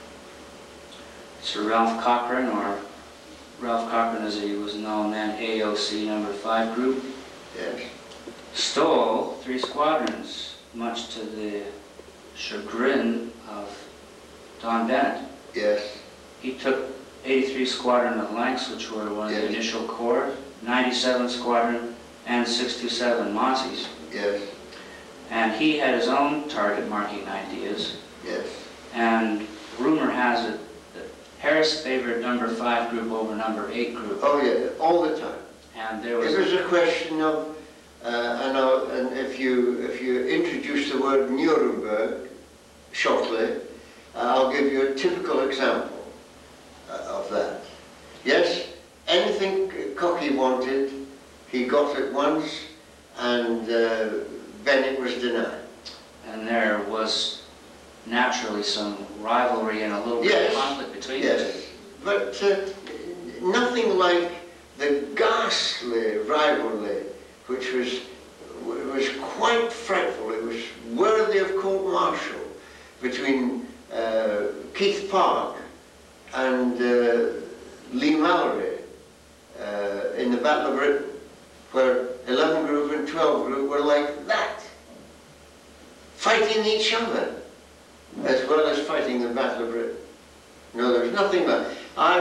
Speaker 1: Sir Ralph Cochrane, or Ralph Cochrane as he was known then, AOC number 5 group,
Speaker 2: Yes.
Speaker 1: stole 3 squadrons, much to the chagrin of Don Bennett.
Speaker 2: Yes.
Speaker 1: He took 83 Squadron of Lanks, which were one of the
Speaker 2: Yes.
Speaker 1: initial corps, 97 Squadron, and 627 Mosses.
Speaker 2: Yes.
Speaker 1: And he had his own target marking ideas.
Speaker 2: Yes.
Speaker 1: And rumor has it that Harris favored number 5 group over number 8 group.
Speaker 2: Oh yeah, all the time.
Speaker 1: And there
Speaker 2: It was a question of, and if you introduce the word Nuremberg shortly, I'll give you a typical example of that. Yes, anything Cocky wanted, he got it once, and Bennett was denied.
Speaker 1: And there was naturally some rivalry and a little bit
Speaker 2: Yes.
Speaker 1: of conflict between the
Speaker 2: Yes,
Speaker 1: two.
Speaker 2: but nothing like the ghastly rivalry which was quite frightful. It was worthy of court-martial between Keith Park and Lee Mallory in the Battle of Britain, where 11 Group and 12 Group were like that, fighting each other as well as fighting the Battle of Britain. No, there was nothing like it. I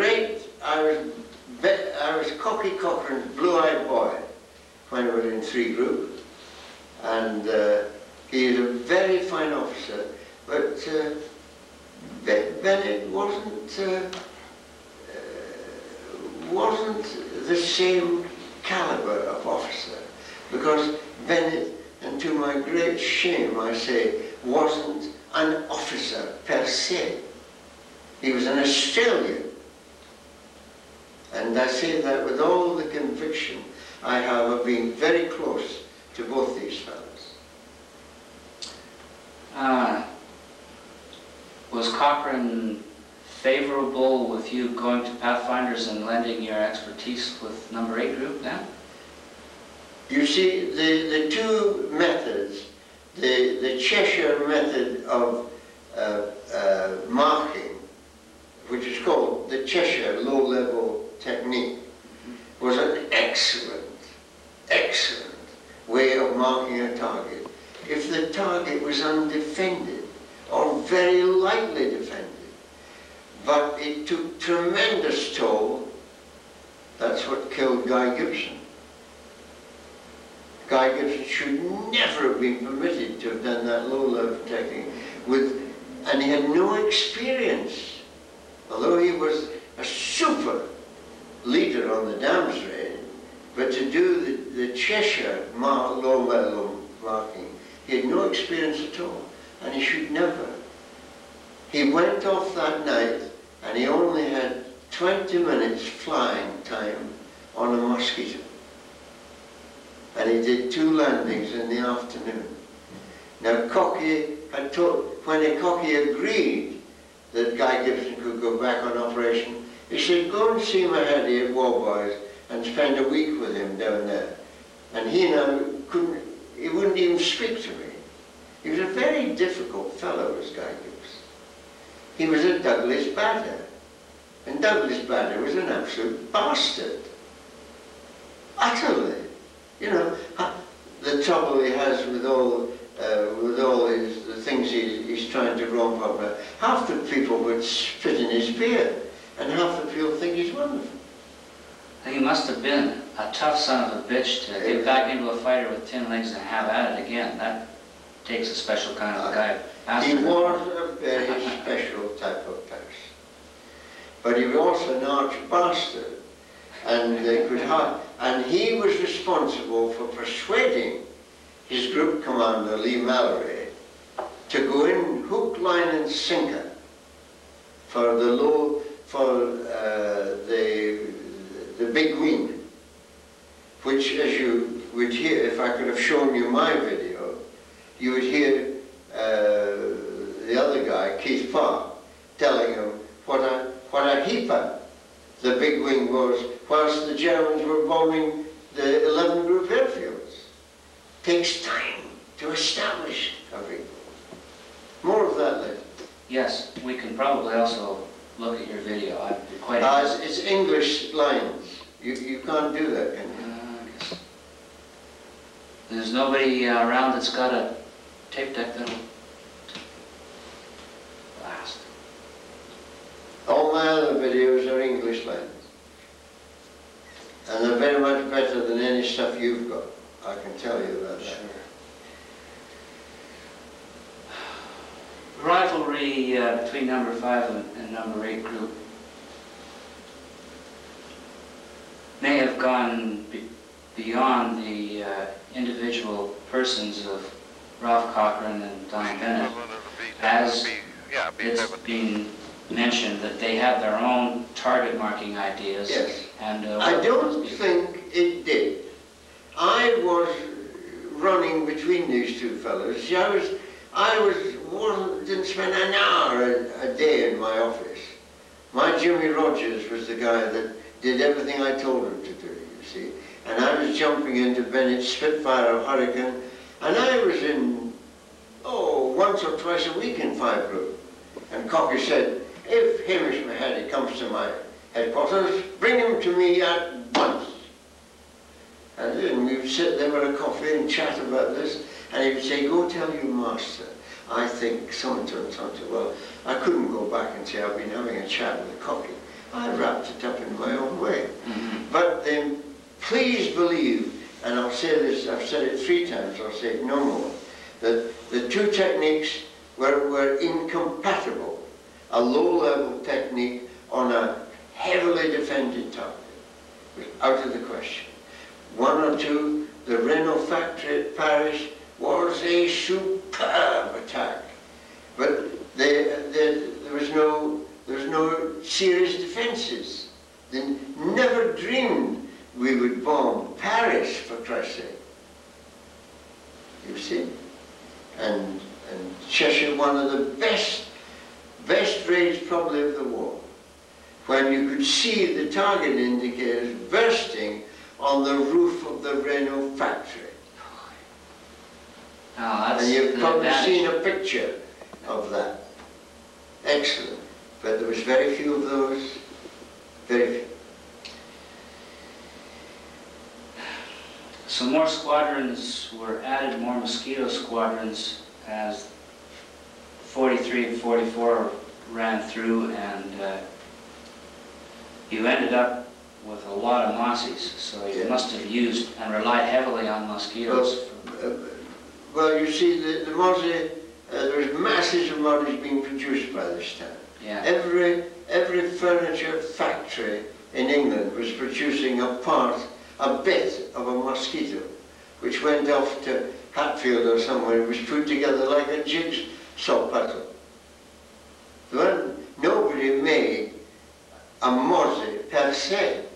Speaker 2: was Cocky Cochrane's blue-eyed boy when we were in 3 Group, and he is a very fine officer, but Bennett wasn't the same caliber of officer, because Bennett, and to my great shame I say, wasn't an officer per se. He was an Australian. And I say that with all the conviction I have of being very close to both these fellows.
Speaker 1: Was Cochrane favorable with you going to Pathfinders and lending your expertise with number 8 Group then?
Speaker 2: You see, the two methods, the Cheshire method of marking, which is called the Cheshire low-level technique, was an excellent way of marking a target. If the target was undefended or very lightly defended, but it took tremendous toll. That's what killed Guy Gibson. Guy Gibson should never have been permitted to have done that low-level technique and he had no experience. Although he was a super leader on the Dams raid, but to do the Cheshire low-level marking, he had no experience at all, and he should never. He went off that night, and he only had 20 minutes flying time on a Mosquito. And he did 2 landings in the afternoon. Now Cocky had told, when Cocky agreed that Guy Gibson could go back on operation, he said, go and see my heady at Warboys and spend a week with him down there. And he now he wouldn't even speak to me. He was a very difficult fellow, was Guy Gibson. He was a Douglas Bader. And Douglas Bader was an absolute bastard. Utterly. You know, the trouble he has with all the things he's trying to romp up with. Half the people would spit in his beard, and half the people think he's wonderful.
Speaker 1: He must have been a tough son of a bitch to get back into a fighter with 10 legs and have at it again. That takes a special kind of guy.
Speaker 2: He was a very special type of person. But he was also an arch bastard. And he was responsible for persuading his group commander, Lee Mallory, to go in hook, line and sinker for the big wing, which, as you would hear, if I could have shown you my video, you would hear the other guy, Keith Park, telling him what a heaper the big wing was whilst the Germans were bombing the 11 Group airfields. Takes time to establish a big wing. More of that later.
Speaker 1: Yes, we can probably also look at your video. I'd be quite
Speaker 2: it's English lines. You can't do that, can you?
Speaker 1: I guess. There's nobody around that's got a tape deck that'll last.
Speaker 2: All my other videos are English lines. And they're very much better than any stuff you've got. I can tell you about that.
Speaker 1: Sure. Rivalry between number 5 and number 8 Group may have gone beyond the individual persons of Ralph Cochrane and Don Bennett, as it's been mentioned that they have their own target marking ideas.
Speaker 2: Yes.
Speaker 1: And
Speaker 2: I don't think it did. I was running between these two fellows. Didn't spend an hour a day in my office. My Jimmy Rogers was the guy that did everything I told him to do, you see. and I was jumping into Bennett's Spitfire or Hurricane, and I was in, once or twice a week in Five Brook. And Cocky said, if Hamish Mahady comes to my headquarters, bring him to me at once. And then we would sit there with a coffee and chat about this, and he would say, go tell your master, I think so-and-so and so-and-so. Well, I couldn't go back and say I've been having a chat with Cocky. I wrapped it up in my own way. But then, please believe, and I'll say this, I've said it 3 times, I'll say it no more, that the 2 techniques were incompatible. A low-level technique on a heavily defended target was out of the question. 1 or 2, the Renault factory at Paris was a superb attack, but there was no serious defences. They never dreamed we would bomb Paris, for Christ's sake. You see? And Cheshire, one of the best raids probably of the war, when you could see the target indicators bursting on the roof of the Renault factory.
Speaker 1: Oh,
Speaker 2: and you've probably seen a picture of that. Excellent. But there was very few of those, very few.
Speaker 1: So more squadrons were added, more Mosquito squadrons, as 43 and 44 ran through, and you ended up with a lot of Mossies, so you must have used and relied heavily on Mosquitoes.
Speaker 2: Well, you see, the Mossie, there's masses of Mosses being produced by this time.
Speaker 1: Yeah.
Speaker 2: Every furniture factory in England was producing a bit of a Mosquito, which went off to Hatfield or somewhere. It was put together like a jigsaw puzzle. Nobody made a Mossie per se.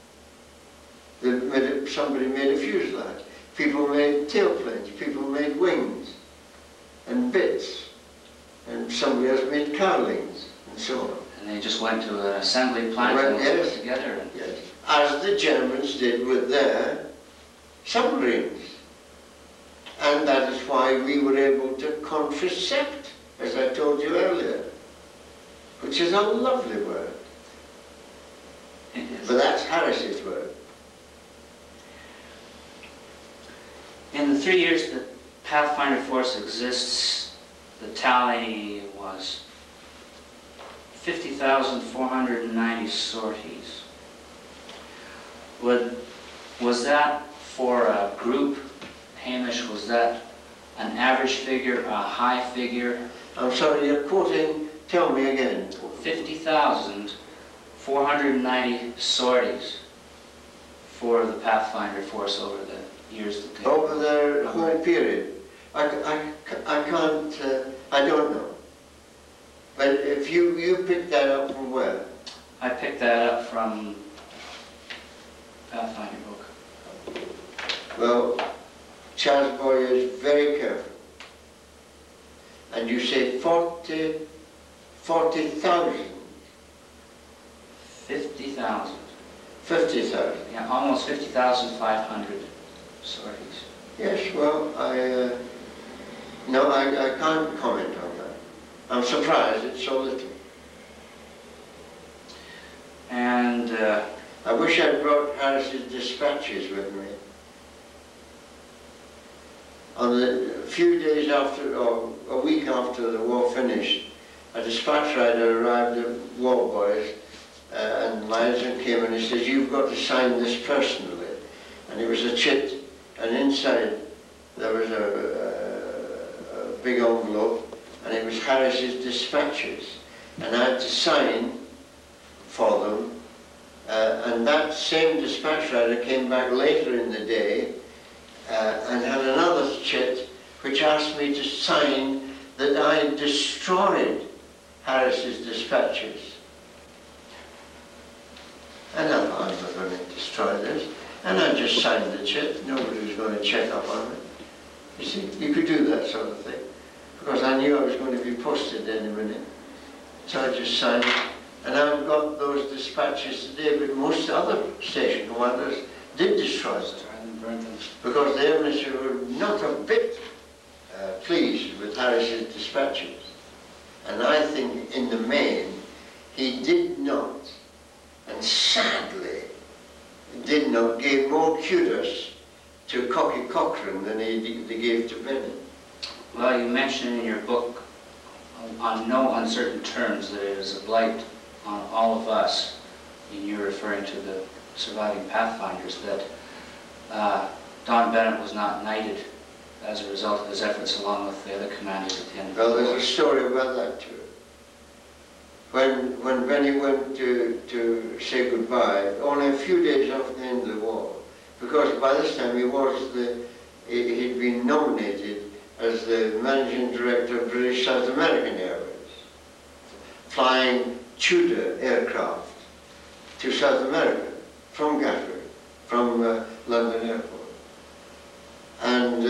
Speaker 2: Somebody made a fuselage. People made tailplanes, people made wings and bits, and somebody else made cowlings and so on.
Speaker 1: And they just went to an assembly plant and put it together.
Speaker 2: Yes, as the Germans did with their submarines. And that is why we were able to contracept, as I told you earlier, which is a lovely word.
Speaker 1: It is.
Speaker 2: But that's Harris's word.
Speaker 1: In the 3 years that Pathfinder Force exists, the tally was 50,490 sorties. Was that for a group, Hamish, was that an average figure, a high figure?
Speaker 2: I'm sorry, you're quoting, tell me again.
Speaker 1: 50,490 sorties for the Pathfinder Force over the years that they
Speaker 2: over their whole period. I can't, I don't know. But if you picked that up from where?
Speaker 1: I picked that up from Pathfinder book.
Speaker 2: Well, Charles Boyer is very careful. And you say 40,000.
Speaker 1: 50,000.
Speaker 2: 50,000.
Speaker 1: Yeah, almost 50,500 sorties.
Speaker 2: Yes, well, I can't comment on that. I'm surprised it's so little.
Speaker 1: And
Speaker 2: I wish I'd brought Harris's dispatches with me. On the few days after, or a week after the war finished, a dispatch rider arrived at Walboys and Liaison came and he says, you've got to sign this personally. And it was a chit, and inside there was a big envelope, and it was Harris's dispatches. And I had to sign for them. And that same dispatch rider came back later in the day and had another chit which asked me to sign that I destroyed Harris's dispatches. And I thought, I'm not going to destroy this. And I just signed the chit. Nobody was going to check up on it. You see, you could do that sort of thing. Because I knew I was going to be posted any minute. So I just signed it. And I've got those dispatches today, but most other station commanders did destroy them,
Speaker 1: and burnt them.
Speaker 2: because the emissary were not a bit pleased with Harris's dispatches. And I think in the main, he did not, and sadly, did not give more kudos to Cocky Cochrane than he gave to Bennett.
Speaker 1: Well, you mentioned in your book, on no uncertain terms, that it is a blight on all of us, and you're referring to the surviving Pathfinders, that Don Bennett was not knighted as a result of his efforts along with the other commanders at the end of the
Speaker 2: Well,
Speaker 1: war.
Speaker 2: there's a story about that too. When Benny went to say goodbye, only a few days after the end of the war, because by this time he'd been nominated as the managing director of British South American Airways, flying Tudor aircraft to South America from Gatwick, from London Airport. And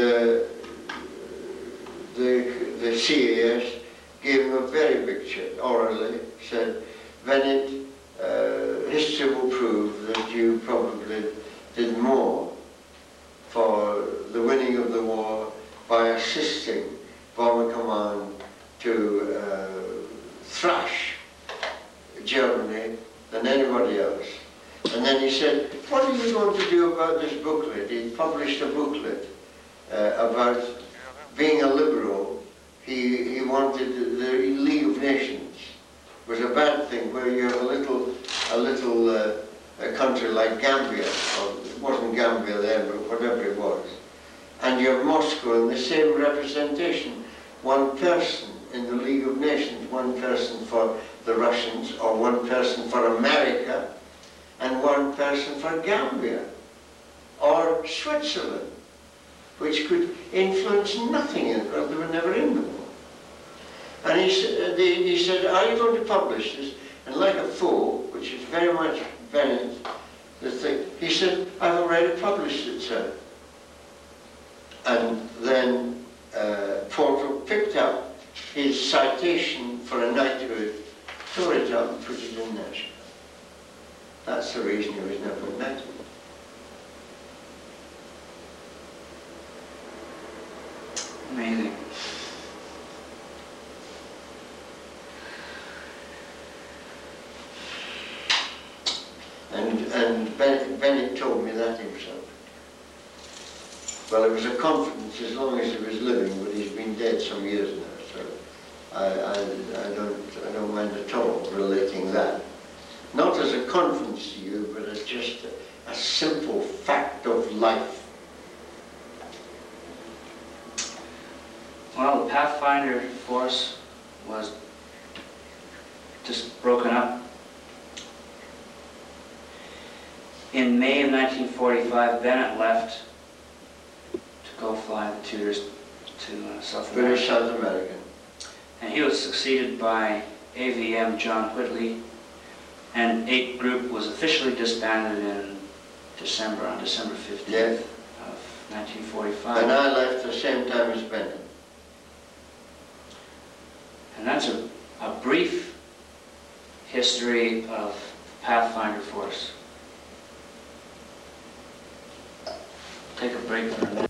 Speaker 2: the CAS gave him a very big check, orally, said, Bennett, history will prove that you probably did more for the winning of the war by assisting Bomber Command to thrash Germany than anybody else. And then he said, what are you going to do about this booklet? He published a booklet about being a liberal. He wanted the League of Nations was a bad thing, where you have a country like Gambia, or it wasn't Gambia then, but whatever it was, and you have Moscow in the same representation, one person in the League of Nations, one person for the Russians, or one person for America, and one person for Gambia, or Switzerland, which could influence nothing in it, because they were never in the war. And he said, are you going to publish this? And like a fool, which is very much Bennett, the thing, he said, I've already published it, sir. And then Portal picked up his citation for a knighthood, tore it up and put it in there. That's the reason he was never knighted.
Speaker 1: Amazing.
Speaker 2: And Bennett told me that himself. Well, it was a confidence as long as he was living, but he's been dead some years now, so I don't mind at all relating that. Not as a confidence to you, but as just a simple fact of life.
Speaker 1: Well, the Pathfinder force was just broken up. In May of 1945, Bennett left to go fly the Tudors to South America.
Speaker 2: British South American.
Speaker 1: And he was succeeded by AVM John Whitley, and 8 Group was officially disbanded in December, on December 15th
Speaker 2: Yes.
Speaker 1: of 1945.
Speaker 2: And I left the same time as Bennett.
Speaker 1: And that's a brief history of Pathfinder Force. Take a break for a minute.